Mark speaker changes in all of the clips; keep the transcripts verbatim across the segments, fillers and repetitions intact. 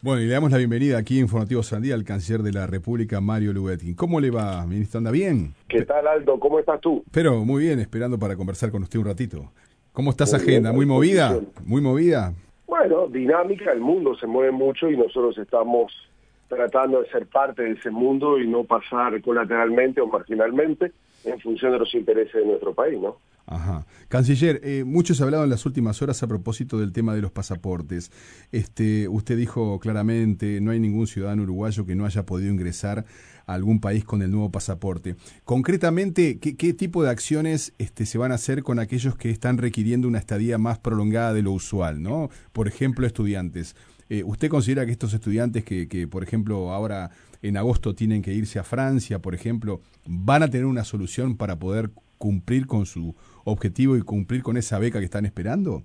Speaker 1: Bueno, y le damos la bienvenida aquí en Informativo Sandía al canciller de la República, Mario Lubetkin. ¿Cómo le va, ministro? ¿Anda bien?
Speaker 2: ¿Qué tal, Aldo? ¿Cómo estás tú?
Speaker 1: Pero muy bien, esperando para conversar con usted un ratito. ¿Cómo está esa
Speaker 2: Muy bien,
Speaker 1: agenda?
Speaker 2: a
Speaker 1: ¿Muy movida?
Speaker 2: disposición.
Speaker 1: ¿Muy movida?
Speaker 2: Bueno, dinámica, el mundo se mueve mucho y nosotros estamos tratando de ser parte de ese mundo y no pasar colateralmente o marginalmente en función de los intereses de nuestro país, ¿no?
Speaker 1: Ajá. Canciller, eh, mucho se ha hablado en las últimas horas a propósito del tema de los pasaportes. Este, usted dijo claramente, no hay ningún ciudadano uruguayo que no haya podido ingresar a algún país con el nuevo pasaporte. Concretamente, ¿qué, qué tipo de acciones este, se van a hacer con aquellos que están requiriendo una estadía más prolongada de lo usual, ¿no? Por ejemplo, estudiantes. Eh, ¿Usted considera que estos estudiantes que, que, por ejemplo, ahora en agosto tienen que irse a Francia, por ejemplo, van a tener una solución para poder cumplir con su objetivo y cumplir con esa beca que están esperando?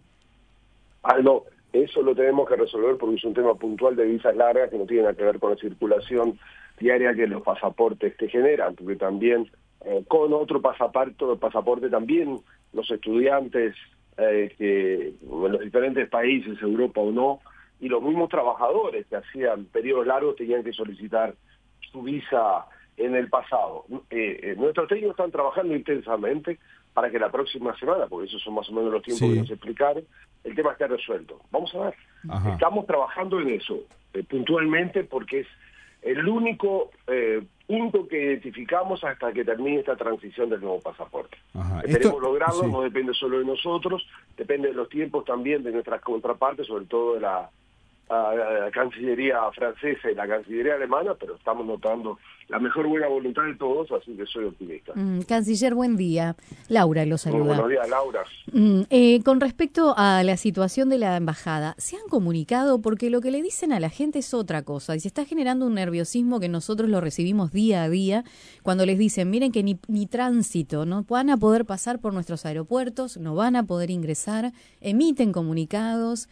Speaker 2: Aldo, eso lo tenemos que resolver porque es un tema puntual de visas largas que no tiene nada que ver con la circulación diaria que los pasaportes te generan, porque también eh, con otro pasaporte, pasaporte también los estudiantes eh, que en los diferentes países, Europa o no, y los mismos trabajadores que hacían periodos largos tenían que solicitar su visa en el pasado. Eh, eh, nuestros técnicos están trabajando intensamente para que la próxima semana, porque esos son más o menos los tiempos
Speaker 1: Sí.
Speaker 2: que nos explicaron, el tema esté resuelto. Vamos a ver.
Speaker 1: Ajá.
Speaker 2: Estamos trabajando en eso, eh, puntualmente, porque es el único eh, punto que identificamos hasta que termine esta transición del nuevo pasaporte.
Speaker 1: Ajá.
Speaker 2: Esperemos
Speaker 1: Esto,
Speaker 2: lograrlo,
Speaker 1: sí.
Speaker 2: no depende solo de nosotros, depende de los tiempos también de nuestras contrapartes, sobre todo de la, a, la Cancillería francesa y la Cancillería alemana, pero estamos notando la mejor buena voluntad de todos, así que soy optimista.
Speaker 3: Mm, canciller, buen día. Laura lo
Speaker 2: Muy
Speaker 3: saluda.
Speaker 2: buenos días, Laura.
Speaker 3: Mm, eh, con respecto a la situación de la embajada, ¿se han comunicado? Porque lo que le dicen a la gente es otra cosa y se está generando un nerviosismo que nosotros lo recibimos día a día cuando les dicen, miren que ni, ni tránsito, no van a poder pasar por nuestros aeropuertos, no van a poder ingresar, emiten comunicados.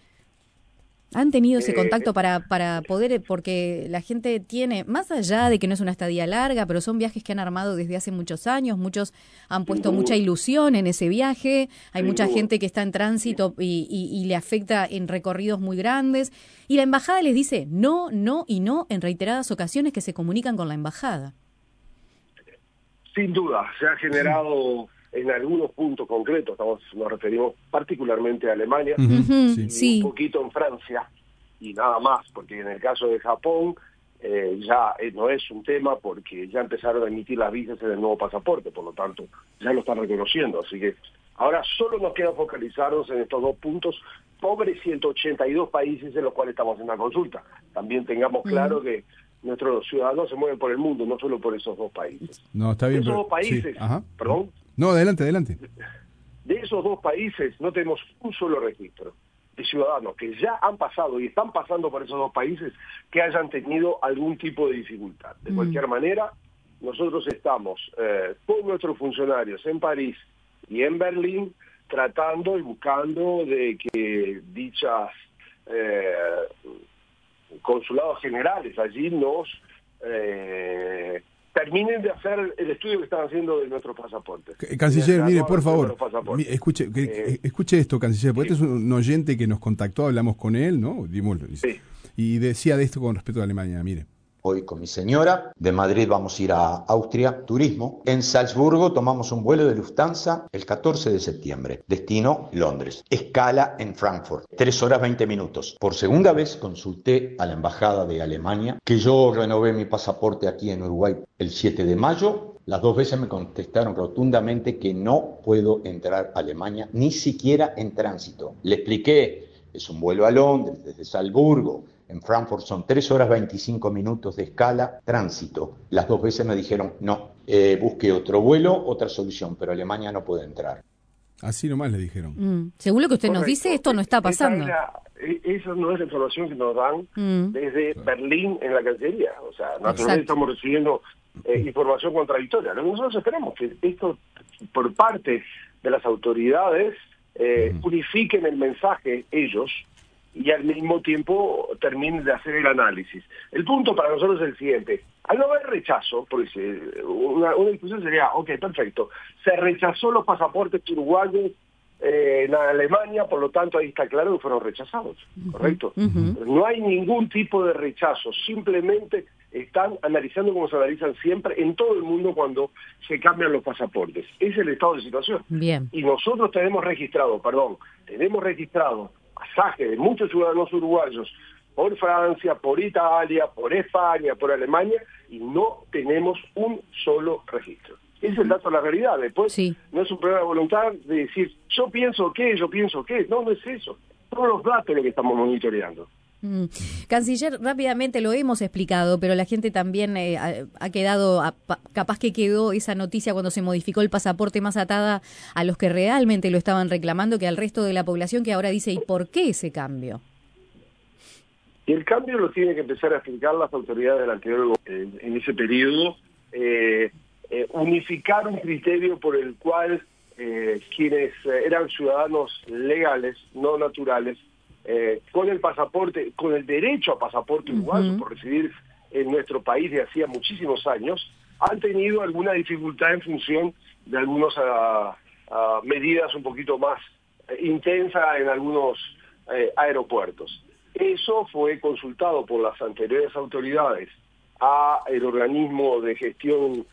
Speaker 3: ¿Han tenido ese
Speaker 2: Eh,
Speaker 3: contacto para, para poder, porque la gente tiene, más allá de que no es una estadía larga, pero son viajes que han armado desde hace muchos años, muchos han puesto
Speaker 2: duda.
Speaker 3: mucha ilusión en ese viaje, hay
Speaker 2: Sin
Speaker 3: mucha
Speaker 2: duda.
Speaker 3: gente que está en tránsito y, y, y le afecta en recorridos muy grandes, y la embajada les dice no, no y no en reiteradas ocasiones que se comunican con la embajada.
Speaker 2: Sin duda, se ha generado en algunos puntos concretos, estamos, nos referimos particularmente a Alemania,
Speaker 1: Ujú,
Speaker 3: Ujú,
Speaker 1: sí.
Speaker 2: y
Speaker 3: sí.
Speaker 2: un poquito en Francia, y nada más, porque en el caso de Japón eh, ya eh, no es un tema porque ya empezaron a emitir las visas en el nuevo pasaporte, por lo tanto ya lo están reconociendo, así que ahora solo nos queda focalizarnos en estos dos puntos, pobres ciento ochenta y dos países en los cuales estamos en la consulta. También tengamos claro
Speaker 3: Mm.
Speaker 2: que nuestros ciudadanos se mueven por el mundo, no solo por esos dos países.
Speaker 1: No, está
Speaker 2: De
Speaker 1: bien.
Speaker 2: esos
Speaker 1: pero-
Speaker 2: dos países,
Speaker 1: sí, ajá.
Speaker 2: perdón,
Speaker 1: No, adelante, adelante.
Speaker 2: de esos dos países no tenemos un solo registro de ciudadanos que ya han pasado y están pasando por esos dos países que hayan tenido algún tipo de dificultad. De
Speaker 3: Mm.
Speaker 2: cualquier manera, nosotros estamos eh, con nuestros funcionarios en París y en Berlín tratando y buscando de que dichas eh, consulados generales allí nos eh, terminen de hacer el estudio que están haciendo de nuestros pasaportes.
Speaker 1: C- Canciller,
Speaker 2: La
Speaker 1: mire,
Speaker 2: nueva
Speaker 1: por
Speaker 2: versión de
Speaker 1: favor,
Speaker 2: los pasaportes.
Speaker 1: mi- escuche, que-
Speaker 2: Eh,
Speaker 1: escuche esto, Canciller, porque
Speaker 2: sí.
Speaker 1: este es un oyente que nos contactó, hablamos con él, ¿no? Dimos,
Speaker 2: Sí.
Speaker 1: y decía de esto con respecto a Alemania, mire.
Speaker 4: Hoy con mi señora, de Madrid vamos a ir a Austria, turismo. En Salzburgo tomamos un vuelo de Lufthansa el catorce de septiembre. Destino, Londres. Escala en Frankfurt. tres horas veinte minutos. Por segunda vez consulté a la embajada de Alemania, que yo renové mi pasaporte aquí en Uruguay el siete de mayo. Las dos veces me contestaron rotundamente que no puedo entrar a Alemania, ni siquiera en tránsito. Le expliqué, es un vuelo a Londres desde Salzburgo. En Frankfurt son tres horas veinticinco minutos de escala, tránsito. Las dos veces me dijeron, no, eh, busque otro vuelo, otra solución, pero Alemania no puede entrar.
Speaker 1: Así nomás le dijeron.
Speaker 3: Mm. Según lo que usted nos
Speaker 2: Correcto.
Speaker 3: dice, esto no está
Speaker 2: Esa
Speaker 3: pasando.
Speaker 2: es la- e- esa no es la información que nos dan
Speaker 3: Mm.
Speaker 2: desde Berlín en la Cancillería. O sea, naturalmente
Speaker 3: Exacto.
Speaker 2: estamos recibiendo eh, información contradictoria. Lo que nosotros esperamos que esto, por parte de las autoridades, eh,
Speaker 1: Ujú.
Speaker 2: unifiquen el mensaje ellos y al mismo tiempo terminen de hacer el análisis. El punto para nosotros es el siguiente. Al no haber rechazo, porque se- una, una discusión sería, ok, perfecto, se rechazó los pasaportes uruguayos eh, en Alemania, por lo tanto ahí está claro que fueron rechazados, ¿correcto? Uh-huh. No hay ningún tipo de rechazo, simplemente están analizando como se analizan siempre en todo el mundo cuando se cambian los pasaportes. Ese es el estado de situación.
Speaker 3: Bien.
Speaker 2: Y nosotros tenemos registrado, perdón, tenemos registrado pasajes de muchos ciudadanos uruguayos por Francia, por Italia, por España, por Alemania, y no tenemos un solo registro. Ese es el dato de la realidad. Después sí. No es un problema de voluntad de decir, yo pienso qué, yo pienso qué. No, no es eso. Todos los datos lo que estamos monitoreando.
Speaker 3: Mm. Canciller, rápidamente lo hemos explicado, pero la gente también eh, ha, ha quedado, a, capaz que quedó esa noticia cuando se modificó el pasaporte más atada a los que realmente lo estaban reclamando que al resto de la población, que ahora dice, ¿y por qué ese cambio?
Speaker 2: Y el cambio lo tienen que empezar a explicar las autoridades del anterior gobierno. En ese periodo, eh, eh, unificar un criterio por el cual eh, quienes eh, eran ciudadanos legales, no naturales, Eh, con el pasaporte, con el derecho a pasaporte uruguayo uh-huh. por residir en nuestro país de hacía muchísimos años, han tenido alguna dificultad en función de algunas uh, uh, medidas un poquito más uh, intensas en algunos uh, aeropuertos. Eso fue consultado por las anteriores autoridades a el organismo de gestión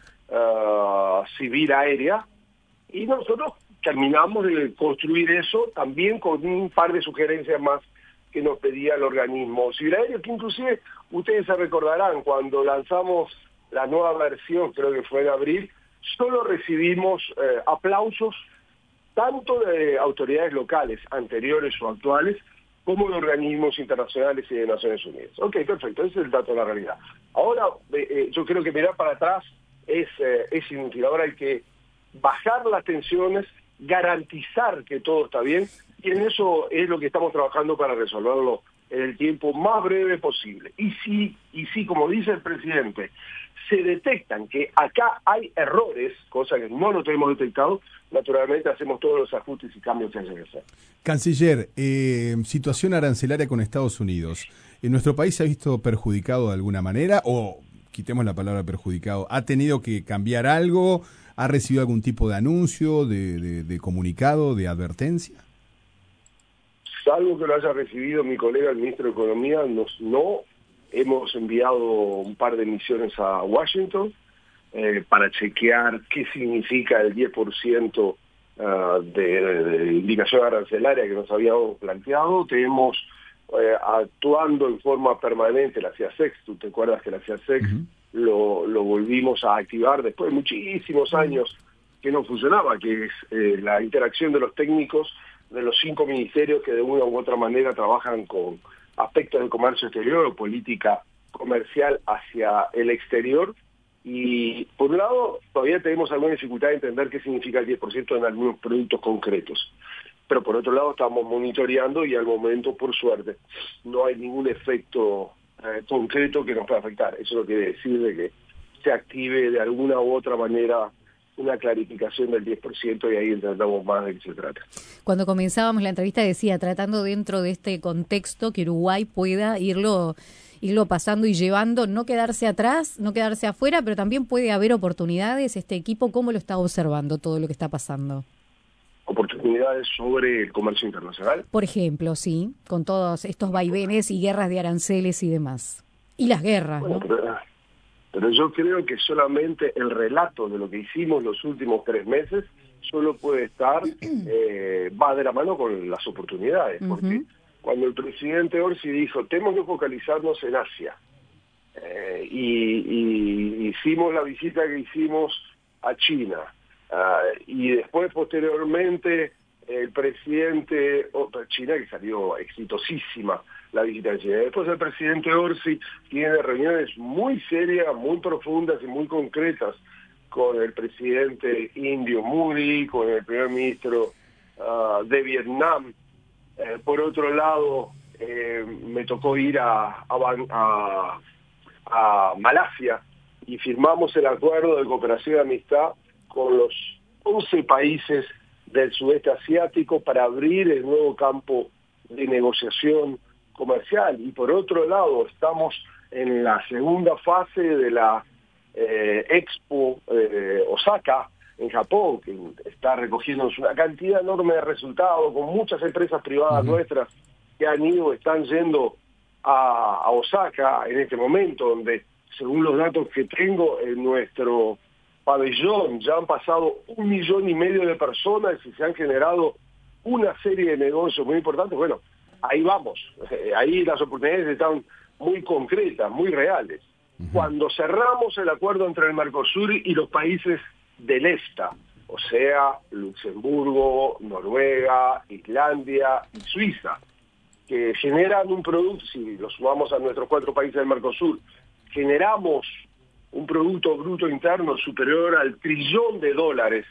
Speaker 2: uh, civil aérea, y nosotros terminamos de construir eso también con un par de sugerencias más que nos pedía el organismo civil aéreo, que inclusive ustedes se recordarán, cuando lanzamos la nueva versión, creo que fue en abril, solo recibimos eh, aplausos tanto de autoridades locales, anteriores o actuales, como de organismos internacionales y de Naciones Unidas. Ok, perfecto, ese es el dato de la realidad. Ahora, eh, eh, yo creo que mirar para atrás es, eh, es inútil. Ahora hay que bajar las tensiones, garantizar que todo está bien, y en eso es lo que estamos trabajando para resolverlo en el tiempo más breve posible. Y si, y si como dice el presidente, se detectan que acá hay errores, cosa que no lo tenemos detectado, naturalmente hacemos todos los ajustes y cambios que haya que hacer.
Speaker 1: Canciller, eh, situación arancelaria con Estados Unidos. ¿En nuestro país se ha visto perjudicado de alguna manera? O, quitemos la palabra perjudicado, ¿ha tenido que cambiar algo? ¿Ha recibido algún tipo de anuncio, de, de, de comunicado, de advertencia?
Speaker 2: Salvo que lo haya recibido mi colega, el ministro de Economía, nos, no. Hemos enviado un par de misiones a Washington eh, para chequear qué significa el diez por ciento uh, de, de, de indicación arancelaria que nos habíamos planteado. Tenemos eh, actuando en forma permanente la C I A S E X. ¿Tú te acuerdas que la C I A S E X uh-huh. lo, lo volvimos a activar después de muchísimos años que no funcionaba, que es eh, la interacción de los técnicos de los cinco ministerios que de una u otra manera trabajan con aspectos del comercio exterior o política comercial hacia el exterior? Y por un lado todavía tenemos alguna dificultad de entender qué significa el diez por ciento en algunos productos concretos, pero por otro lado estamos monitoreando y al momento, por suerte, no hay ningún efecto eh, concreto que nos pueda afectar. Eso no quiere decir de que se active de alguna u otra manera una clarificación del diez por ciento y ahí entendamos más de qué se trata.
Speaker 3: Cuando comenzábamos la entrevista decía, tratando dentro de este contexto que Uruguay pueda irlo irlo pasando y llevando, no quedarse atrás, no quedarse afuera, pero también puede haber oportunidades. Este equipo, ¿cómo lo está observando todo lo que está pasando?
Speaker 2: ¿Oportunidades sobre el comercio internacional?
Speaker 3: Por ejemplo, sí, con todos estos vaivenes y guerras de aranceles y demás. Y las guerras,
Speaker 2: bueno,
Speaker 3: ¿no?
Speaker 2: Pero, pero yo creo que solamente el relato de lo que hicimos los últimos tres meses solo puede estar, eh, va de la mano con las oportunidades, porque uh-huh. cuando el presidente Orsi dijo, tenemos que focalizarnos en Asia, eh, y, y hicimos la visita que hicimos a China, uh, y después posteriormente el presidente, otra China que salió exitosísima la visita de China, después el presidente Orsi tiene reuniones muy serias, muy profundas y muy concretas con el presidente indio Modi, con el primer ministro uh, de Vietnam. Eh, por otro lado, eh, me tocó ir a, a, a, a Malasia y firmamos el acuerdo de cooperación y amistad con los once países del sudeste asiático para abrir el nuevo campo de negociación comercial. Y por otro lado, estamos en la segunda fase de la eh, Expo eh, Osaka, en Japón, que está recogiendo una cantidad enorme de resultados, con muchas empresas privadas uh-huh. nuestras que han ido, están yendo a, a Osaka en este momento, donde según los datos que tengo en nuestro pabellón ya han pasado un millón y medio de personas y se han generado una serie de negocios muy importantes. Bueno, ahí vamos, ahí las oportunidades están muy concretas, muy reales. Uh-huh. Cuando cerramos el acuerdo entre el Mercosur y los países del EFTA, o sea, Luxemburgo, Noruega, Islandia y Suiza, que generan un producto, si lo sumamos a nuestros cuatro países del Mercosur, generamos un producto bruto interno superior al trillón de dólares,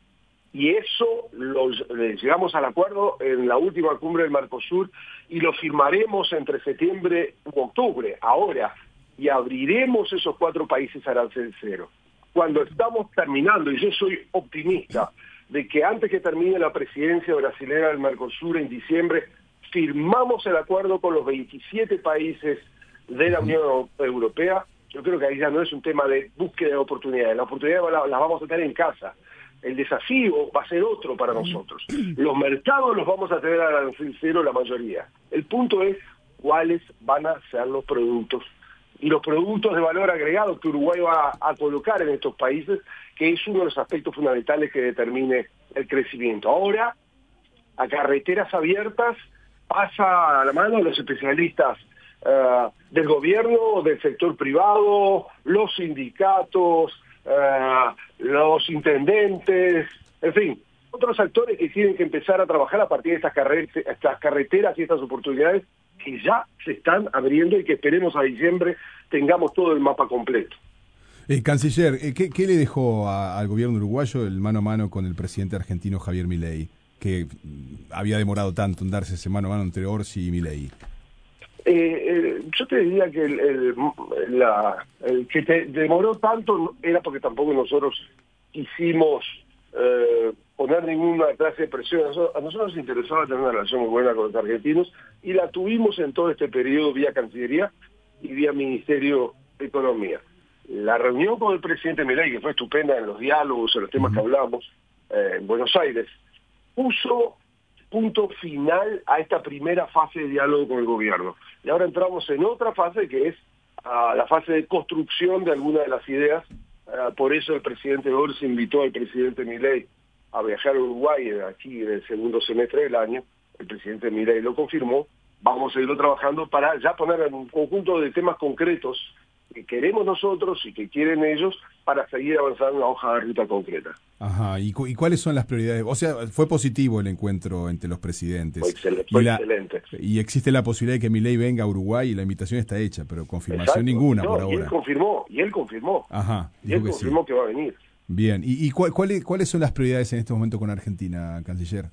Speaker 2: y eso lo, llegamos al acuerdo en la última cumbre del Mercosur y lo firmaremos entre septiembre y octubre, ahora, y abriremos esos cuatro países arancel cero. Cuando estamos terminando, y yo soy optimista, de que antes que termine la presidencia brasileña del Mercosur en diciembre, firmamos el acuerdo con los veintisiete países de la Unión Europea. Yo creo que ahí ya no es un tema de búsqueda de oportunidades, las oportunidades las vamos a tener en casa. El desafío va a ser otro para nosotros. Los mercados los vamos a tener a arancel cero la mayoría. El punto es cuáles van a ser los productos y los productos de valor agregado que Uruguay va a colocar en estos países, que es uno de los aspectos fundamentales que determine el crecimiento. Ahora, a carreteras abiertas, pasa a la mano los especialistas uh, del gobierno, del sector privado, los sindicatos, uh, los intendentes, en fin, otros actores que tienen que empezar a trabajar a partir de estas, carret- estas carreteras y estas oportunidades que ya se están abriendo y que esperemos a diciembre tengamos todo el mapa completo.
Speaker 1: Eh, canciller, eh, ¿qué, ¿qué le dejó a, al gobierno uruguayo el mano a mano con el presidente argentino Javier Milei, que había demorado tanto en darse ese mano a mano entre Orsi y Milei?
Speaker 2: Eh, eh, yo te diría que el, el, la, el que te demoró tanto era porque tampoco nosotros quisimos eh, poner ninguna clase de presión. A nosotros, a nosotros nos interesaba tener una relación muy buena con los argentinos y la tuvimos en todo este periodo vía Cancillería y vía Ministerio de Economía. La reunión con el presidente Milei, que fue estupenda en los diálogos, en los temas uh-huh. que hablamos eh, en Buenos Aires, puso punto final a esta primera fase de diálogo con el gobierno. Y ahora entramos en otra fase que es uh, la fase de construcción de algunas de las ideas. Uh, por eso el presidente Orsi invitó al presidente Milei a viajar a Uruguay aquí en el segundo semestre del año. El presidente Milei lo confirmó. Vamos a irlo trabajando para ya poner en un conjunto de temas concretos que queremos nosotros y que quieren ellos para seguir avanzando en una hoja de ruta concreta.
Speaker 1: Ajá, ¿y, cu- y cuáles son las prioridades? O sea, fue positivo el encuentro entre los presidentes.
Speaker 2: Fue, excel- fue
Speaker 1: y la,
Speaker 2: excelente.
Speaker 1: Y existe la posibilidad de que Milei venga a Uruguay y la invitación está hecha, pero confirmación
Speaker 2: Exacto.
Speaker 1: ninguna
Speaker 2: no,
Speaker 1: por
Speaker 2: y
Speaker 1: ahora.
Speaker 2: él confirmó, y él confirmó.
Speaker 1: Ajá,
Speaker 2: y él
Speaker 1: que
Speaker 2: confirmó
Speaker 1: sí.
Speaker 2: que va a venir.
Speaker 1: Bien, ¿y, y cuál, cuál, cuáles son las prioridades en este momento con Argentina, canciller?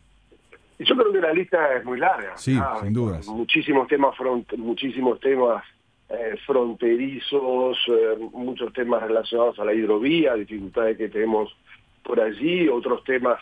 Speaker 2: Yo creo que la lista es muy larga.
Speaker 1: Sí,
Speaker 2: ah,
Speaker 1: sin dudas.
Speaker 2: Muchísimos temas, front, muchísimos temas eh, fronterizos, eh, muchos temas relacionados a la hidrovía, dificultades que tenemos por allí, otros temas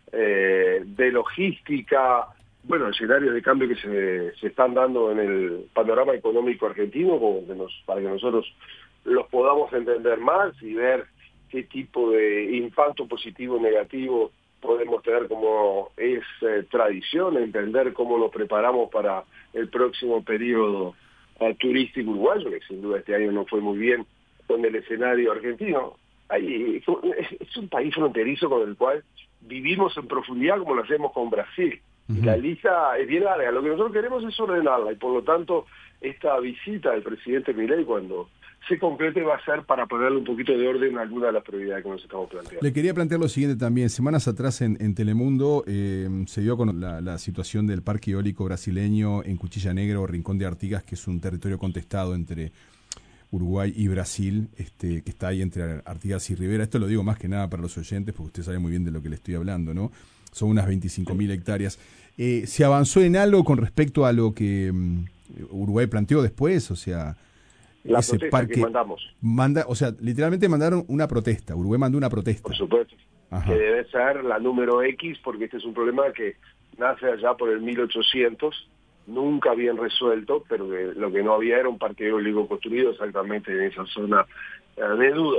Speaker 2: eh, de logística, bueno, escenarios de cambio que se, se están dando en el panorama económico argentino, como que nos, para que nosotros los podamos entender más y ver qué tipo de impacto positivo o negativo podemos tener, como es eh, tradición, entender cómo nos preparamos para el próximo periodo uh, turístico uruguayo, que sin duda este año no fue muy bien con el escenario argentino. Hay, es un país fronterizo con el cual vivimos en profundidad como lo hacemos con Brasil. Uh-huh. Y la lista es bien larga. Lo que nosotros queremos es ordenarla y por lo tanto esta visita del presidente Milei, cuando se concrete, va a ser para ponerle un poquito de orden a alguna de las prioridades que nos estamos planteando.
Speaker 1: Le quería plantear lo siguiente también. Semanas atrás en, en Telemundo eh, se dio con la, la situación del parque eólico brasileño en Cuchilla Negra o Rincón de Artigas, que es un territorio contestado entre Uruguay y Brasil, este, que está ahí entre Artigas y Rivera. Esto lo digo más que nada para los oyentes, porque usted sabe muy bien de lo que le estoy hablando, ¿no? Son unas veinticinco mil hectáreas. Eh, ¿Se avanzó en algo con respecto a lo que um, Uruguay planteó después? O sea,
Speaker 2: la
Speaker 1: ese
Speaker 2: protesta
Speaker 1: parque
Speaker 2: que mandamos.
Speaker 1: Manda, o sea, literalmente mandaron una protesta. Uruguay mandó una protesta.
Speaker 2: Por supuesto. Ajá. Que debe ser la número X, porque este es un problema que nace allá por el mil ochocientos, nunca bien resuelto, pero que lo que no había era un parque eólico construido exactamente en esa zona eh, de dudas.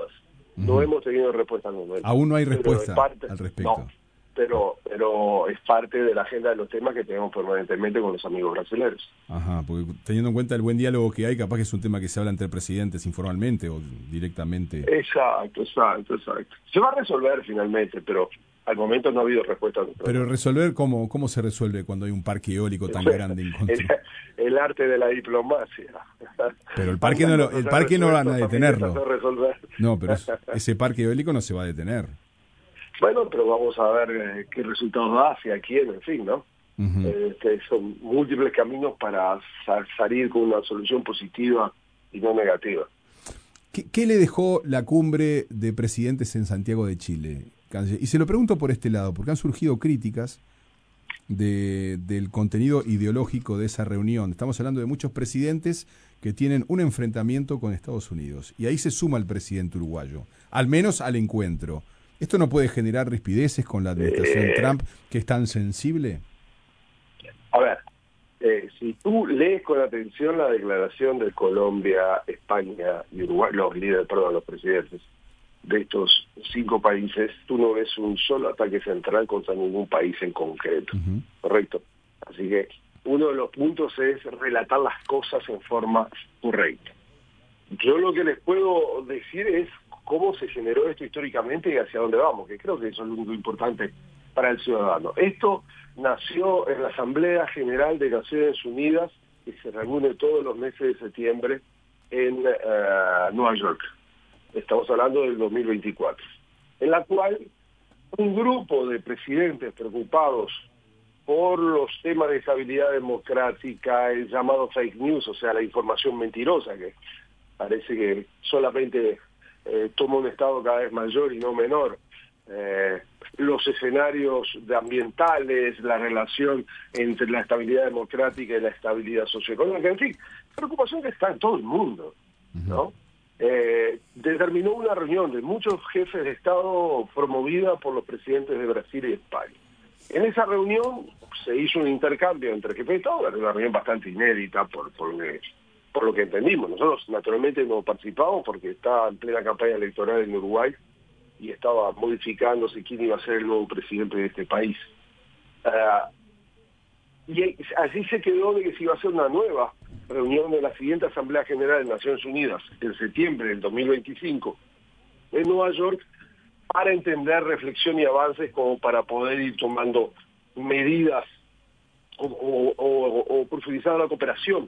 Speaker 2: No
Speaker 1: Uh-huh.
Speaker 2: hemos tenido respuesta al momento.
Speaker 1: Aún no hay
Speaker 2: Pero
Speaker 1: respuesta
Speaker 2: es parte,
Speaker 1: al respecto.
Speaker 2: No, pero, pero es parte de la agenda de los temas que tenemos permanentemente con los amigos brasileños.
Speaker 1: Ajá, porque teniendo en cuenta el buen diálogo que hay, capaz que es un tema que se habla entre presidentes informalmente o directamente.
Speaker 2: Exacto, exacto, exacto. Se va a resolver finalmente, pero al momento no ha habido respuesta.
Speaker 1: Pero resolver, ¿cómo, cómo se resuelve cuando hay un parque eólico tan grande en contra?
Speaker 2: El, el arte de la diplomacia.
Speaker 1: Pero el parque no, lo, el parque no van a detenerlo. No, pero es, ese parque eólico no se va a detener.
Speaker 2: Bueno, pero vamos a ver eh, qué resultados da, hacia quién, en fin, ¿no? Uh-huh. eh, que son múltiples caminos para sa- salir con una solución positiva y no negativa.
Speaker 1: ¿Qué, ¿Qué le dejó la cumbre de presidentes en Santiago de Chile? Y se lo pregunto por este lado, porque han surgido críticas de, del contenido ideológico de esa reunión. Estamos hablando de muchos presidentes que tienen un enfrentamiento con Estados Unidos, y ahí se suma el presidente uruguayo, al menos al encuentro. ¿Esto no puede generar rispideces con la administración eh, Trump, que es tan sensible?
Speaker 2: A ver, eh, si tú lees con atención la declaración de Colombia, España y Uruguay, los líderes, perdón, los presidentes de estos cinco países, tú no ves un solo ataque central contra ningún país en concreto, uh-huh. ¿correcto? Así que uno de los puntos es relatar las cosas en forma correcta. Yo lo que les puedo decir es cómo se generó esto históricamente y hacia dónde vamos, que creo que eso es lo único importante para el ciudadano. Esto nació en la Asamblea General de Naciones Unidas, que se reúne todos los meses de septiembre en uh, Nueva York. Estamos hablando del dos mil veinticuatro, en la cual un grupo de presidentes preocupados por los temas de estabilidad democrática, el llamado fake news, o sea, la información mentirosa, que parece que solamente eh, toma un estado cada vez mayor y no menor, eh, los escenarios de ambientales, la relación entre la estabilidad democrática y la estabilidad socioeconómica, en fin, preocupación que está en todo el mundo, ¿no? Eh, determinó una reunión de muchos jefes de Estado promovida por los presidentes de Brasil y España. En esa reunión se hizo un intercambio entre jefes de Estado, era una reunión bastante inédita por, por, por lo que entendimos. Nosotros naturalmente no participamos porque estaba en plena campaña electoral en Uruguay y estaba modificándose quién iba a ser el nuevo presidente de este país. Uh, y así se quedó de que se iba a hacer una nueva reunión de la siguiente Asamblea General de Naciones Unidas en septiembre del dos mil veinticinco en Nueva York, para entender reflexión y avances como para poder ir tomando medidas o, o, o, o profundizar la cooperación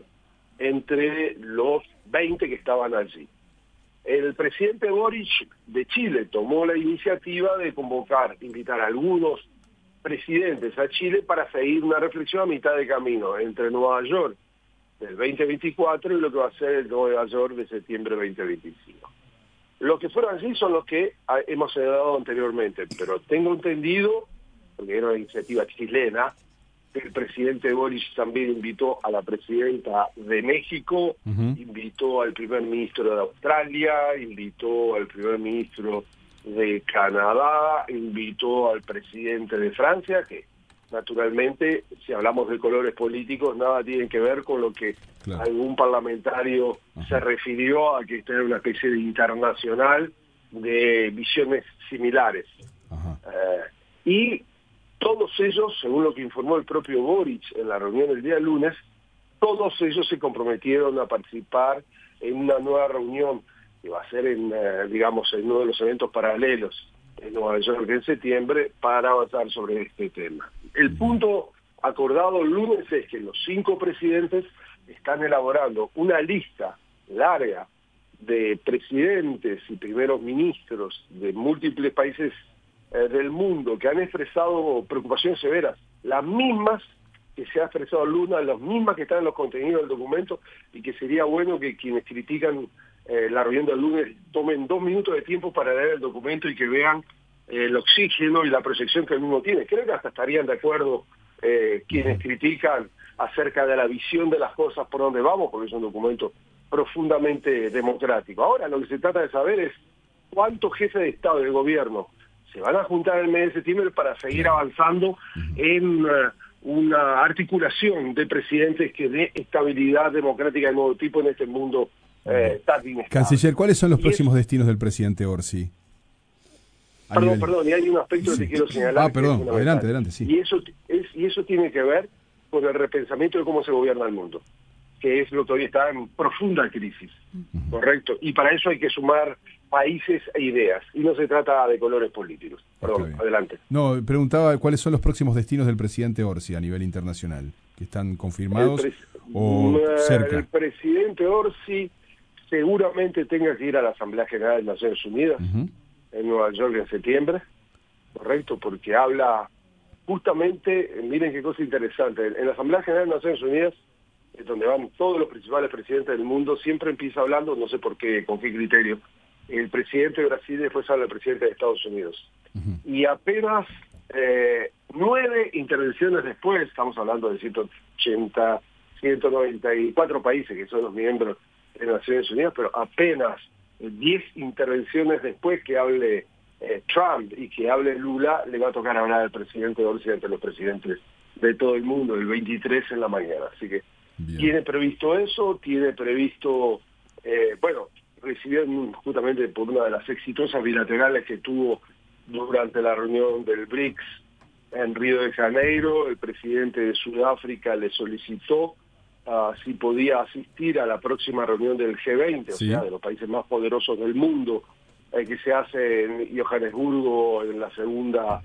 Speaker 2: entre los veinte que estaban allí. El presidente Boric de Chile tomó la iniciativa de convocar, invitar a algunos presidentes a Chile para seguir una reflexión a mitad de camino entre Nueva York del veinte veinticuatro y lo que va a ser el Nueva York de septiembre veinte veinticinco. Los que fueron allí son los que hemos señalado anteriormente, pero tengo entendido, porque era una iniciativa chilena, que el presidente Boric también invitó a la presidenta de México, uh-huh. invitó al primer ministro de Australia, invitó al primer ministro de Canadá, invitó al presidente de Francia, que naturalmente, si hablamos de colores políticos, nada tiene que ver con lo que claro. algún parlamentario Ajá. se refirió a que esta era una especie de internacional de visiones similares. Eh, y todos ellos, según lo que informó el propio Boric en la reunión del día lunes, todos ellos se comprometieron a participar en una nueva reunión que va a ser en, eh, digamos, en uno de los eventos paralelos en Nueva York en septiembre para avanzar sobre este tema. El punto acordado el lunes es que los cinco presidentes están elaborando una lista larga de presidentes y primeros ministros de múltiples países eh, del mundo que han expresado preocupaciones severas, las mismas que se ha expresado Luna, las mismas que están en los contenidos del documento, y que sería bueno que quienes critican eh, la reunión del lunes tomen dos minutos de tiempo para leer el documento y que vean eh, el oxígeno y la proyección que el mismo tiene. Creo que hasta estarían de acuerdo eh, quienes critican acerca de la visión de las cosas por donde vamos, porque es un documento profundamente democrático. Ahora lo que se trata de saber es cuántos jefes de Estado y de gobierno se van a juntar en el mes de septiembre para seguir avanzando en uh, una articulación de presidentes que dé estabilidad democrática de nuevo tipo en este mundo eh, tan inestable.
Speaker 1: Canciller, ¿cuáles son los
Speaker 2: y
Speaker 1: próximos
Speaker 2: es,
Speaker 1: destinos del presidente Orsi?
Speaker 2: Perdón,
Speaker 1: nivel...
Speaker 2: perdón, y hay un aspecto
Speaker 1: sí.
Speaker 2: que te quiero señalar.
Speaker 1: Ah, perdón, adelante, adelante, sí.
Speaker 2: Y eso, es, y eso tiene que ver con el repensamiento de cómo se gobierna el mundo, que es lo que hoy está en profunda crisis, uh-huh. ¿correcto? Y para eso hay que sumar países e ideas, y no se trata de colores políticos. Perdón, adelante.
Speaker 1: No, preguntaba cuáles son los próximos destinos del presidente Orsi a nivel internacional, que están confirmados
Speaker 2: el
Speaker 1: o cerca.
Speaker 2: El presidente Orsi seguramente tenga que ir a la Asamblea General de Naciones Unidas, uh-huh. en Nueva York en septiembre, correcto, porque habla justamente, miren qué cosa interesante, en la Asamblea General de Naciones Unidas, es donde van todos los principales presidentes del mundo, siempre empieza hablando, no sé por qué, con qué criterio, el presidente de Brasil y después habla el presidente de Estados Unidos. Uh-huh. Y apenas eh, nueve intervenciones después, estamos hablando de ciento ochenta, ciento noventa y cuatro países que son los miembros de Naciones Unidas, pero apenas diez intervenciones después que hable eh, Trump y que hable Lula, le va a tocar hablar al presidente Orsi ante los presidentes de todo el mundo, el veintitrés en la mañana. Así que bien. Tiene previsto eso, tiene previsto, eh, bueno, recibió justamente por una de las exitosas bilaterales que tuvo durante la reunión del B R I C S en Río de Janeiro, el presidente de Sudáfrica le solicitó Uh, si podía asistir a la próxima reunión del G veinte, sí. o sea, de los países más poderosos del mundo, eh, que se hace en Johannesburgo en la segunda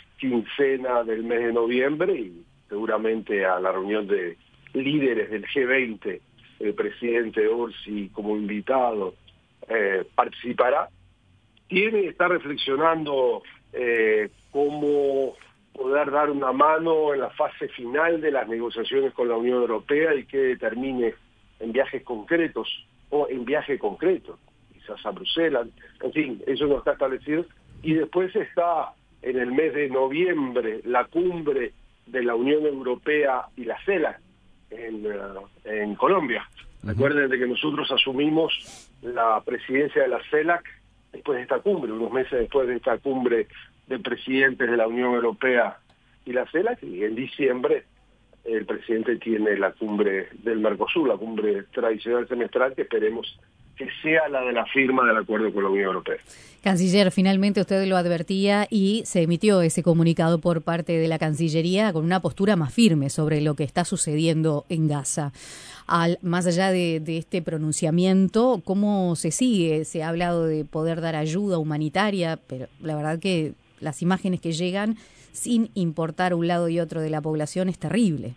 Speaker 2: quincena del mes de noviembre, y seguramente a la reunión de líderes del G veinte, el presidente Orsi como invitado eh, participará. Tiene, está reflexionando eh, cómo poder dar una mano en la fase final de las negociaciones con la Unión Europea y que determine en viajes concretos o en viaje concreto, quizás a Bruselas, en fin, eso no está establecido. Y después está en el mes de noviembre la cumbre de la Unión Europea y la CELAC en, uh, en Colombia. Uh-huh. Recuerden de que nosotros asumimos la presidencia de la CELAC después de esta cumbre, unos meses después de esta cumbre de presidentes de la Unión Europea y la CELAC, y en diciembre el presidente tiene la cumbre del Mercosur, la cumbre tradicional semestral, que esperemos que sea la de la firma del acuerdo con la Unión Europea.
Speaker 3: Canciller, finalmente usted lo advertía y se emitió ese comunicado por parte de la Cancillería con una postura más firme sobre lo que está sucediendo en Gaza. Al, más allá de, de este pronunciamiento, ¿cómo se sigue? Se ha hablado de poder dar ayuda humanitaria, pero la verdad que las imágenes que llegan, sin importar un lado y otro de la población, es terrible.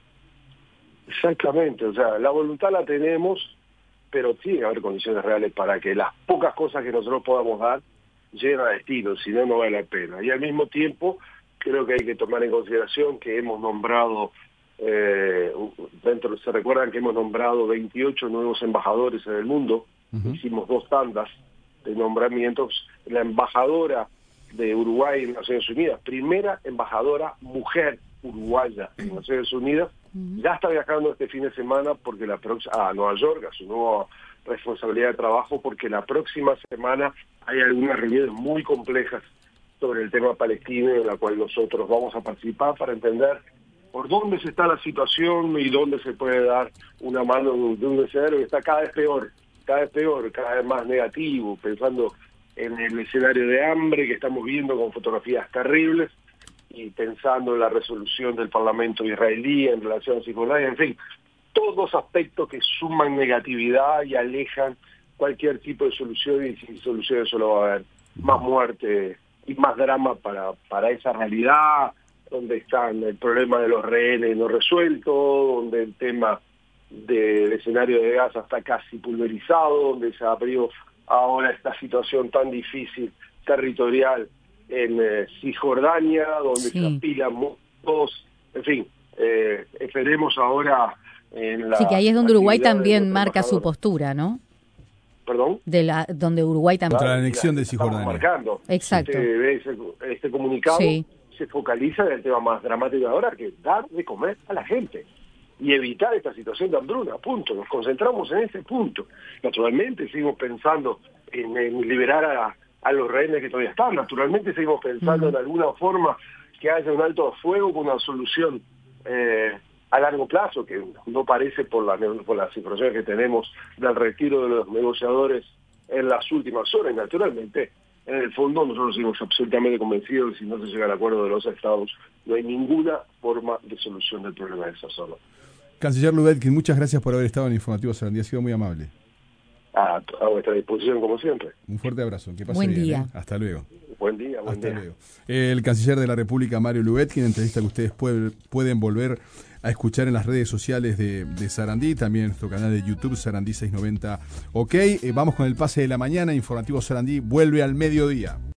Speaker 2: Exactamente, o sea, la voluntad la tenemos, pero tiene que haber condiciones reales para que las pocas cosas que nosotros podamos dar lleguen a destino, si no, no vale la pena. Y al mismo tiempo, creo que hay que tomar en consideración que hemos nombrado, eh, dentro se recuerdan que hemos nombrado veintiocho nuevos embajadores en el mundo, uh-huh. Hicimos dos tandas de nombramientos. La embajadora de Uruguay en Naciones Unidas, primera embajadora mujer uruguaya en Naciones Unidas, uh-huh. ya está viajando este fin de semana porque la próxima a Nueva York, a su nueva responsabilidad de trabajo, porque la próxima semana hay algunas reuniones muy complejas sobre el tema palestino, en la cual nosotros vamos a participar para entender por dónde se está la situación y dónde se puede dar una mano de un escenario que está cada vez peor, cada vez peor, cada vez más negativo, pensando en el escenario de hambre que estamos viendo con fotografías terribles, y pensando en la resolución del Parlamento israelí en relación a Cisjordania, en fin, todos aspectos que suman negatividad y alejan cualquier tipo de solución, y sin solución solo va a haber más muerte y más drama para, para esa realidad, donde están el problema de los rehenes no resuelto, donde el tema del escenario de Gaza está casi pulverizado, donde se abrió ahora esta situación tan difícil territorial en eh, Cisjordania, donde sí. se apilan muchos, en fin, eh, esperemos ahora en la...
Speaker 3: Sí, que ahí es donde Uruguay también marca su postura, ¿no?
Speaker 2: ¿Perdón?
Speaker 3: De la, donde Uruguay también...
Speaker 1: Contra la anexión de Cisjordania.
Speaker 2: Marcando.
Speaker 3: Exacto.
Speaker 2: Este, este, este comunicado sí. se focaliza en el tema más dramático de ahora, que es dar de comer a la gente y evitar esta situación de hambruna, punto. Nos concentramos en ese punto. Naturalmente seguimos pensando en, en liberar a, a los rehenes que todavía están. Naturalmente seguimos pensando uh-huh. en alguna forma que haya un alto fuego con una solución eh, a largo plazo, que no parece por, la, por las informaciones que tenemos del retiro de los negociadores en las últimas horas. Naturalmente en el fondo nosotros seguimos absolutamente convencidos que si no se llega al acuerdo de los estados, no hay ninguna forma de solución del problema de esa zona.
Speaker 1: Canciller Lubetkin, muchas gracias por haber estado en Informativo Sarandí, ha sido muy amable.
Speaker 2: A, a vuestra disposición, como siempre.
Speaker 1: Un fuerte abrazo, que pase
Speaker 3: Buen
Speaker 1: bien,
Speaker 3: día.
Speaker 1: ¿eh? Hasta luego.
Speaker 2: Buen día, buen
Speaker 1: Hasta
Speaker 2: día.
Speaker 1: luego. El canciller de la República, Mario Lubetkin, entrevista que ustedes pueden, pueden volver a escuchar en las redes sociales de, de Sarandí, también en nuestro canal de YouTube, Sarandí seiscientos noventa. Ok, eh, vamos con el pase de la mañana, Informativo Sarandí vuelve al mediodía.